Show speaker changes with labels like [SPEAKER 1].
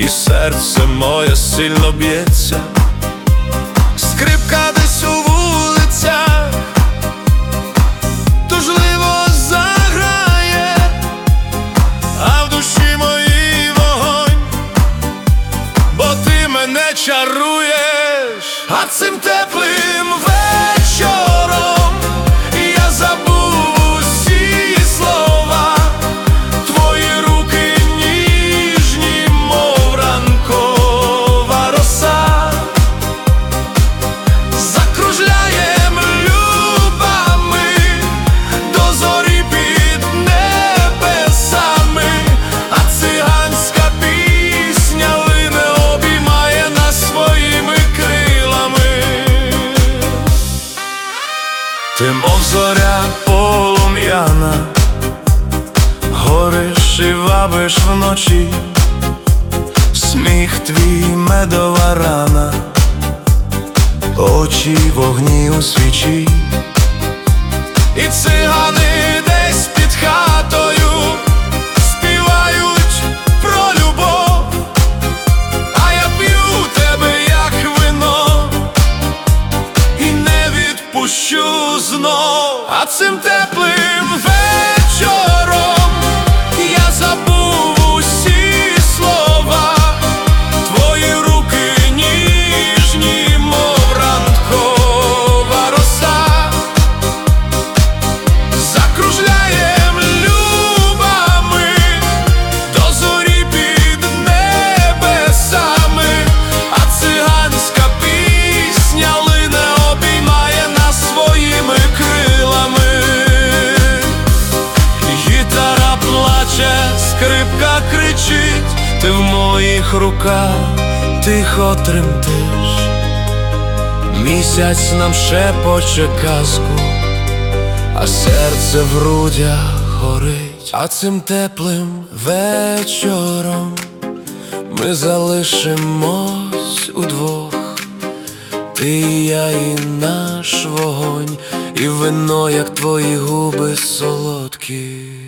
[SPEAKER 1] серце моє сильно б'ється. Скрипка десь у вулицях тужливо заграє, а в душі моїй вогонь, бо ти мене чаруєш. А цим теплим вечором я забув усі слова. Твої руки ніжні, мов ранкова роса. Закружляєм любами до зорі під небесами, а циганська пісня лине, обіймає нас своїми крилами. Ти, мов зоря полум'яна, гориш і вабиш вночі. Сміх твій медова рана, очі вогні у свічі. І цигани десь під хатою співають про любов, а я п'ю тебе, як вино, і не відпущу знов. А цим теплим вечором я забув усі слова. Твої руки ніжні, мов ранкова роса. Закружляєм любами до зорі під небесами, а циганська пісня лине, обіймає нас своїми крилами. Гітара плаче, скрипка кричить, ти в моїх руках тихо тремтиш. Місяць нам шепоче казку, а серце в грудях горить. А цим теплим вечором ми залишимось удвох. Ти і я, і наш вогонь, і вино, як твої губи солодкі.